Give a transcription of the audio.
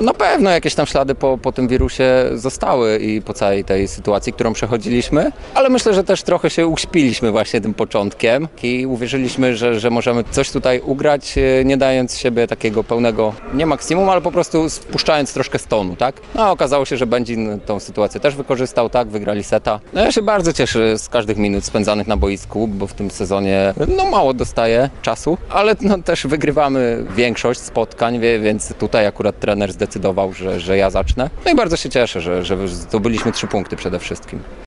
Na pewno jakieś tam ślady po tym wirusie zostały i po całej tej sytuacji, którą przechodziliśmy, ale myślę, że też trochę się uśpiliśmy właśnie tym początkiem i uwierzyliśmy, że możemy coś tutaj ugrać, nie dając z siebie takiego pełnego, nie maksimum, ale po prostu spuszczając troszkę z tonu, tak? No okazało się, że Będzin tą sytuację też wykorzystał, tak? Wygrali seta. No ja się bardzo cieszę z każdych minut spędzanych na boisku, bo w tym sezonie mało dostaję czasu, ale też wygrywamy większość spotkań, więc tutaj akurat trener zdecydował, że ja zacznę. No i bardzo się cieszę, że zdobyliśmy 3 punkty przede wszystkim.